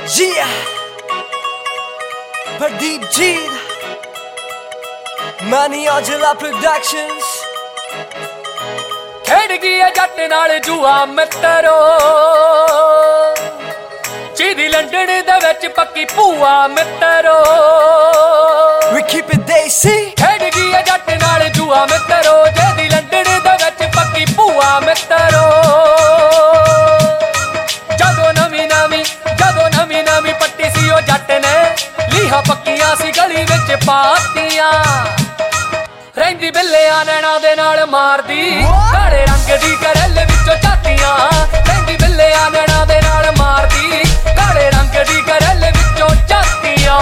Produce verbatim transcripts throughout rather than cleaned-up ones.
Yeah, Pradeep Jeet, Mani Aujla Productions। ਖੇਡ ਗਈ ਏ ਜੱਟ ਨਾਲ ਜੂਆ ਮਿੱਤਰੋ, ਜਿਹਦੀ ਲੰਡਨ ਦੇ ਵਿੱਚ ਪੱਕੀ ਭੂਆ ਮਿੱਤਰੋ। We keep it desi। ਖੇਡ ਗਈ ਏ ਜੱਟ ਨਾਲ ਜੂਆ ਮਿੱਤਰੋ, ਜਿਹਦੀ ਲੰਡਨ ਦੇ ਵਿੱਚ ਪੱਕੀ ਭੂਆ ਮਿੱਤਰੋ। ਜਦੋਂ ਨਵੀਂ ਨਵੀਂ ਜਦੋਂ ਨਵੀਂ ਨਵੀਂ ਪੱਟੀ ਸੀ ਉਹ ਜੱਟ ਨੇ ਲੀਹਾਂ ਪੱਕੀਆਂ ਸੀ ਗਲੀ ਵਿੱਚ ਪਾਤੀਆਂ। ਰਹਿੰਦੀ ਬਿੱਲਿਆਂ ਨੈਣਾ ਦੇ ਨਾਲ ਮਾਰਦੀ ਕਾਲੇ ਰੰਗ ਦੀ ਕਰੇਲੇ ਵਿੱਚੋਂ ਝਾਤੀਆਂ। ਰਹਿੰਦੀ ਬਿੱਲਿਆਂ ਨੈਣਾ ਦੇ ਨਾਲ ਮਾਰਦੀ ਕਾਲੇ ਰੰਗ ਦੀ ਕਰੇਲੇ ਵਿੱਚੋਂ ਝਾਤੀਆਂ।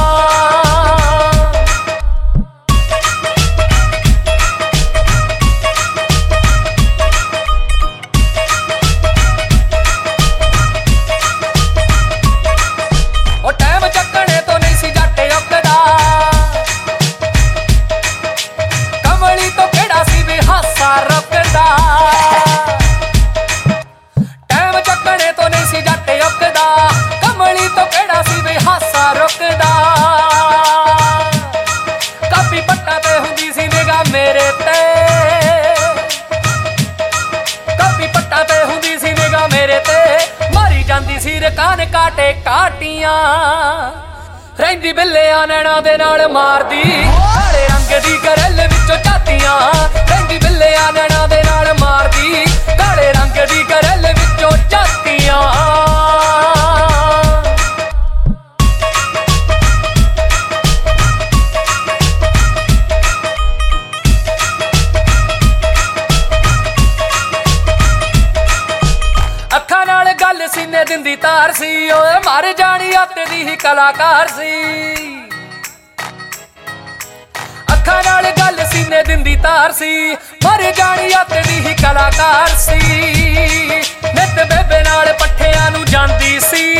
ਉਹ ਟਾਈਮ ਚੱਕਣੇ ਤੋਂ ਨਹੀਂ ਸੀ ਜੱਟ ਉੱਕਦਾ, ਕਮਲੀ ਤੋਂ ਕਿਹੜਾ ਸੀ ਵੀ ਹਾਸਾ ਰੁਕਦਾ। ਟਾਈਮ ਚੱਕਣੇ ਤੋਂ ਨਹੀਂ ਸੀ ਜੱਟ ਉੱਕਦਾ, ਕਮਲੀ ਤੋਂ ਕਿਹੜਾ ਸੀ ਵੀ ਹਾਸਾ ਰੁਕਦਾ। ਕਾਪੀ ਪੱਟਾਂ ਤੇ ਹੁੰਦੀ ਸੀ ਨਿਗਾਹ ਮੇਰੇ ਤੇ, ਕਾਪੀ ਪੱਟਾਂ ਤੇ ਹੁੰਦੀ ਸੀ ਨਿਗਾਹ ਮੇਰੇ ਤੇ। ਮਾਰੀ ਜਾਂਦੀ ਸੀ ਰਕਾਨ ਕਾਟੇ ਕਾਟੀਆਂ। ਰਹਿੰਦੀ ਬਿੱਲਿਆਂ ਨੈਣਾ ਦੇ ਨਾਲ ਮਾਰਦੀ ਕਾਲੇ ਰੰਗ ਦੀ ਕਰੇਲੇ ਵਿੱਚੋਂ ਝਾਤੀਆਂ। ਰਹਿੰਦੀ ਬਿੱਲਿਆਂ ਨੈਣਾ ਦੇ ਨਾਲ ਮਾਰਦੀ ਕਾਲੇ ਰੰਗ ਦੀ ਕਰੇਲੇ ਵਿੱਚੋਂ ਝਾਤੀਆਂ। ਅੱਖਾਂ ਨਾਲ ਗੱਲ ਸੀਨੇ ਦਿੰਦੀ ਤਾਰ ਸੀ, ਓਏ ਮਰ ਜਾਣੀ ਅੱਤ ਦੀ ਹੀ ਕਲਾਕਾਰ ਸੀ। ਅੱਖਾਂ ਨਾਲ ਗੱਲ ਸੀਨੇ ਦਿੰਦੀ ਤਾਰ ਸੀ, ਮਰ ਜਾਣੀ ਅੱਤ ਦੀ ਹੀ ਕਲਾਕਾਰ ਸੀ। ਨਿੱਤ ਬੇਬੇ ਨਾਲ ਪੱਠਿਆਂ ਨੂੰ ਜਾਂਦੀ ਸੀ,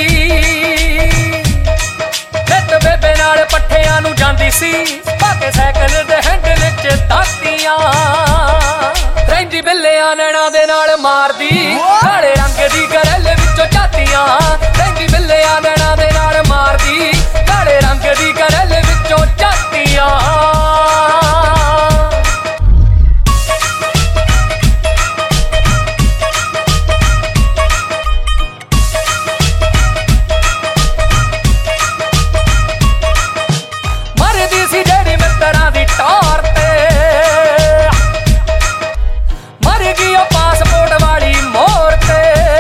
ਨਿੱਤ ਬੇਬੇ ਨਾਲ ਪੱਠਿਆਂ ਨੂੰ ਜਾਂਦੀ ਸੀ। ਪਾ ਕੇ ਸਾਈਕਲ ਦੇ ਹੈਂਡਲ 'ਚ ਦਾਤੀਆਂ। ਰਹਿੰਦੀ ਬਿੱਲਿਆਂ ਨੈਣਾ ਦੇ ਨਾਲ ਮਾਰਦੀ ਕਾਲੇ ਰੰਗ ਦੀ ਕਰੇਲੇ ਵਿੱਚੋਂ ਝਾਤੀਆਂ। ਰਹਿੰਦੀ ਬਿੱਲਿਆਂ ਨੈਣਾ ਦੇ ਨਾਲ ਮਾਰਦੀ ਕਾਲੇ ਰੰਗ ਦੀ ਕਰੇਲੇ ਵਿੱਚੋਂ ਝਾਤੀਆਂ। ਮਰਦੀ ਸੀ ਜਿਹੜੀ ਮਿੱਤਰਾਂ ਦੀ ਟੌਰ ਤੇ, ਮਰ ਗਈ ਉਹ ਪਾਸਪੋਰਟ ਵਾਲੀ ਮੋਹਰ ਤੇ।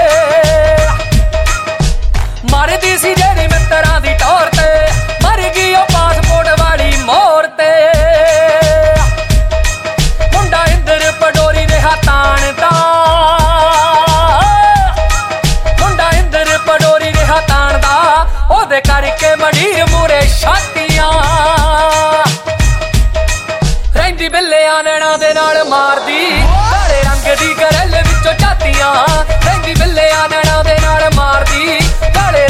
ਮਰਦੀ ਸੀ ਜਿਹੜੀ ਮਿੱਤਰਾਂ ਦੀ ਟੌਰ ਤੇ, ਮਰ ਗਈ ਉਹ ਪਾਸਪੋਰਟ ਵਾਲੀ ਮੋਹਰ ਤੇ। ਮੁੰਡਾ ਇੰਦਰ ਪਡੋਰੀ ਰਿਹਾ ਤਾਣਦਾ, ਮੁੰਡਾ ਇੰਦਰ ਪਡੋਰੀ ਰਿਹਾ ਤਾਣਦਾ। ਉਹਦੇ ਕਰਕੇ ਮੰਡੀਰ ਮੂਰੇ ਛਾਤੀਆਂ। ਰਹਿੰਦੀ ਬਿੱਲਿਆਂ ਨੈਣਾ ਦੇ ਨਾਲ ਮਾਰਦੀ ਕਾਲੇ ਰੰਗ ਦੀ ਕਰੇਲੇ ਵਿੱਚੋਂ ਝਾਤੀਆਂ। ਰਹਿੰਦੀ ਬਿੱਲਿਆਂ ਨੈਣਾ ਦੇ ਨਾਲ ਮਾਰਦੀ ਕਾਲੇ